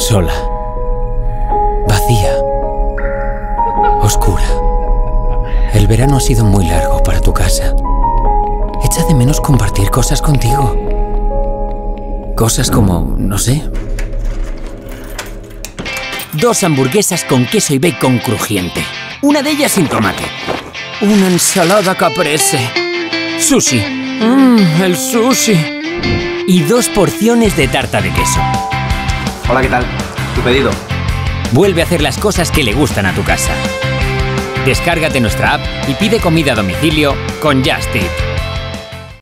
Sola. Vacía. Oscura. El verano ha sido muy largo para tu casa. Echa de menos compartir cosas contigo. Cosas como, no sé... 2 hamburguesas con queso y bacon crujiente. Una de ellas sin tomate. Una ensalada caprese. Sushi. El sushi. Y 2 porciones de tarta de queso. Hola, ¿qué tal? ¿Tu pedido? Vuelve a hacer las cosas que le gustan a tu casa. Descárgate nuestra app y pide comida a domicilio con Just Eat.